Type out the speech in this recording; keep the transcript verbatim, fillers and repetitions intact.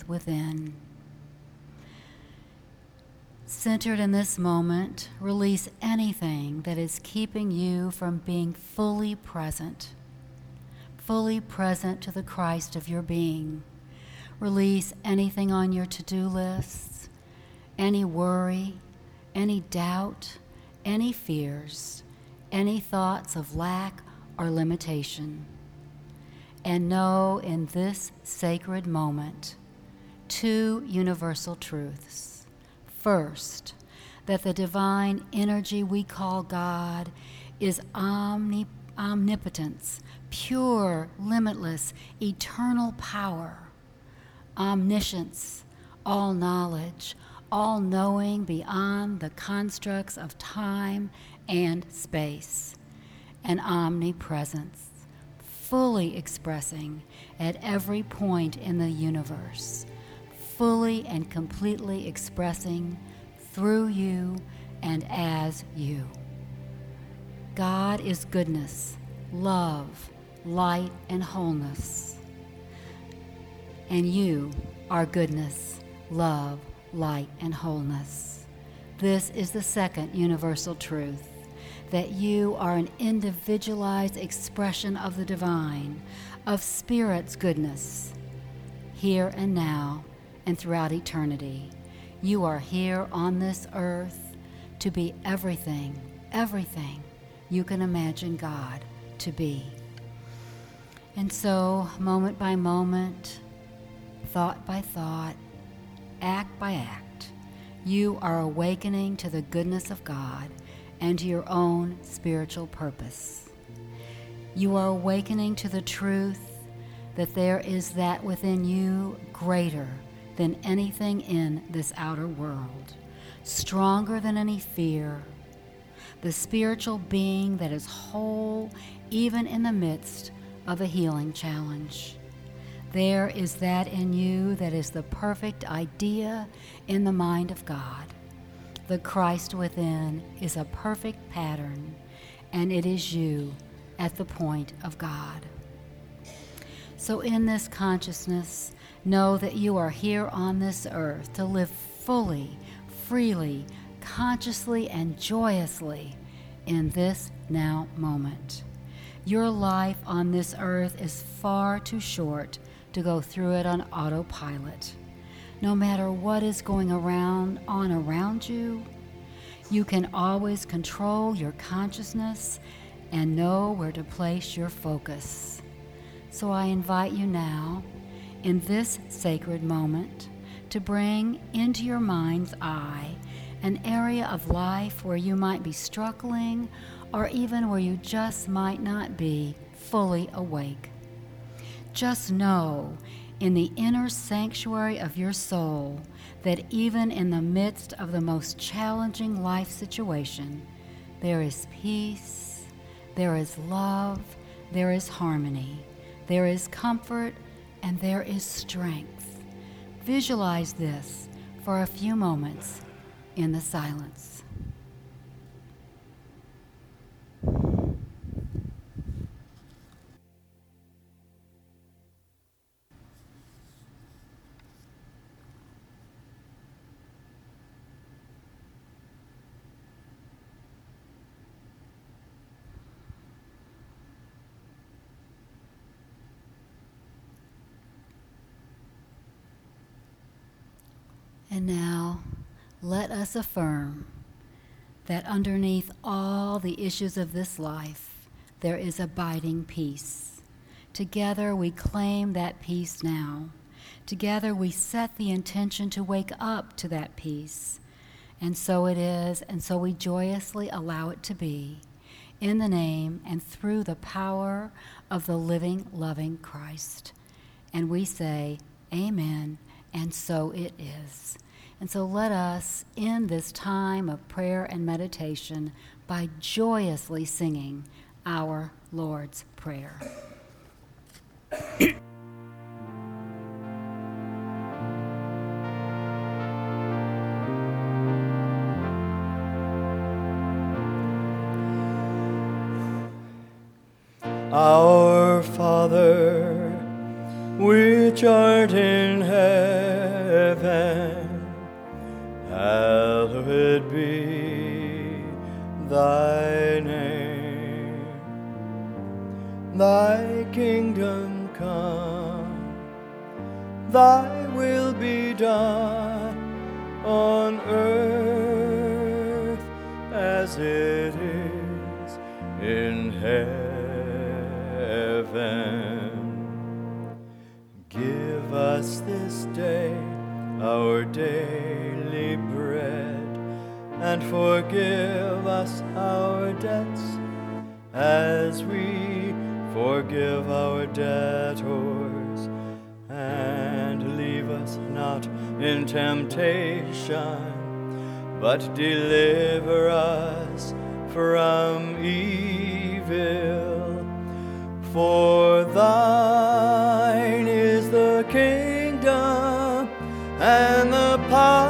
truth within. Centered in this moment, release anything that is keeping you from being fully present, fully present to the Christ of your being. Release anything on your to-do lists, any worry, any doubt, any fears, any thoughts of lack or limitation. And know in this sacred moment two universal truths. First, that the divine energy we call God is omni- omnipotence, pure, limitless, eternal power, omniscience, all knowledge, all knowing beyond the constructs of time and space, and omnipresence, fully expressing at every point in the universe, fully and completely expressing through you and as you. God is goodness, love, light, and wholeness. And you are goodness, love, light, and wholeness. This is the second universal truth, that you are an individualized expression of the divine, of Spirit's goodness, here and now, and throughout eternity. You are here on this earth to be everything, everything you can imagine God to be. And so, moment by moment, thought by thought, act by act, you are awakening to the goodness of God and to your own spiritual purpose. You are awakening to the truth that there is that within you greater than anything in this outer world, stronger than any fear, the spiritual being that is whole even in the midst of a healing challenge. There is that in you that is the perfect idea in the mind of God. The Christ within is a perfect pattern, and it is you at the point of God. So in this consciousness, know that you are here on this earth to live fully, freely, consciously, and joyously in this now moment. Your life on this earth is far too short to go through it on autopilot. No matter what is going around on around you, you can always control your consciousness and know where to place your focus. So I invite you now, in this sacred moment, to bring into your mind's eye an area of life where you might be struggling, or even where you just might not be fully awake. Just know in the inner sanctuary of your soul that even in the midst of the most challenging life situation, there is peace, there is love, there is harmony, there is comfort, and there is strength. Visualize this for a few moments in the silence. And now, let us affirm that underneath all the issues of this life, there is abiding peace. Together we claim that peace now. Together we set the intention to wake up to that peace. And so it is, and so we joyously allow it to be, in the name and through the power of the living, loving Christ. And we say, Amen, and so it is. And so let us, in this time of prayer and meditation, by joyously singing our Lord's Prayer. Our Father, which art in heaven, Blessed be thy name. Thy kingdom come, thy will be done on earth as it is in heaven. Give us this day our daily bread, and forgive us our debts as we forgive our debtors. And leave us not in temptation, but deliver us from evil. For thine is the kingdom and the power